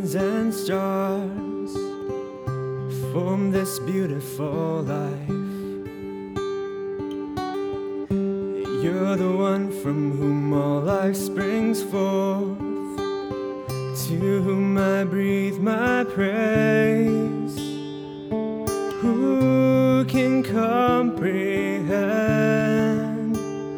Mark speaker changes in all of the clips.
Speaker 1: suns and stars form this beautiful life. You're the one from whom all life springs forth, to whom I breathe my praise. Who can comprehend?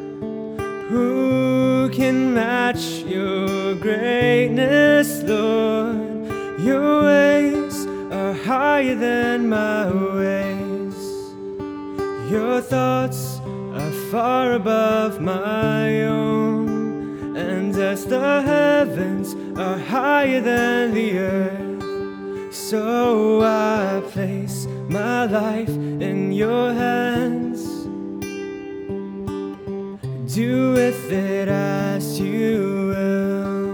Speaker 1: Who can match your greatness, Lord? Your ways are higher than my ways. Your thoughts are far above my own. And as the heavens are higher than the earth, so I place my life in your hands. Do with it as you will.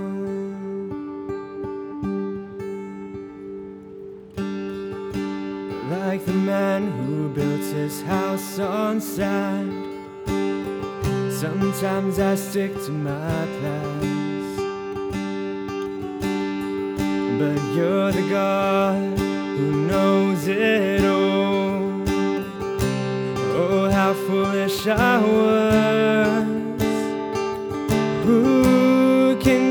Speaker 1: Like the man who built his house on sand, sometimes I stick to my plans, but you're the God who knows it all. Oh, how foolish I was. Who can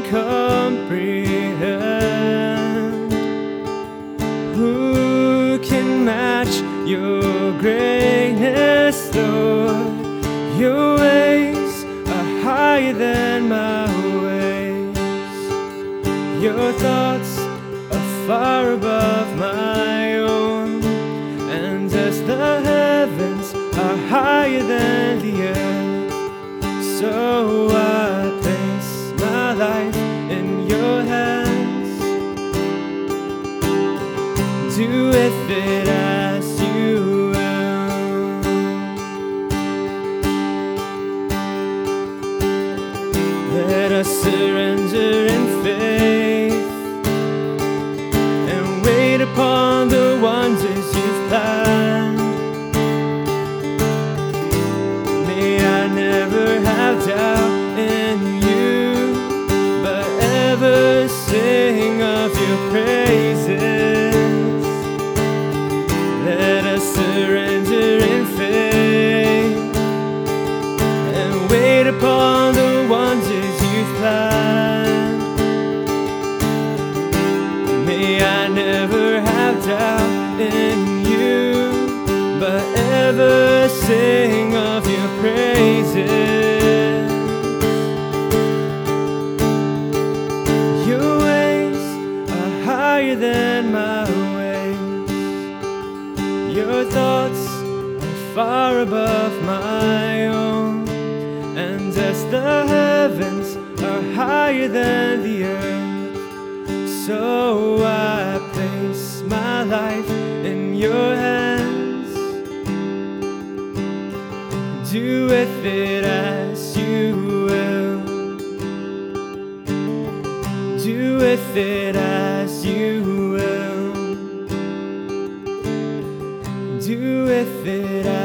Speaker 1: comprehend? Who can match your greatness, Lord? Your ways are higher than my ways. Your thoughts are far above my own. And as the heavens are higher than the earth, so I place my life in your hands. Do with it as you will. Let us surrender in faith and wait upon the wonders you've planned. May I never have doubt in you, but ever sing of your praises. Let us surrender in faith and wait upon the wonders you've planned. May I never have doubt in you, but ever sing of your praises. Your ways are higher than my ways. Your thoughts are far above my own. And as the heavens are higher than the earth, so I place my life in your hands. Do with it as you will. Do with it as you will. Do with it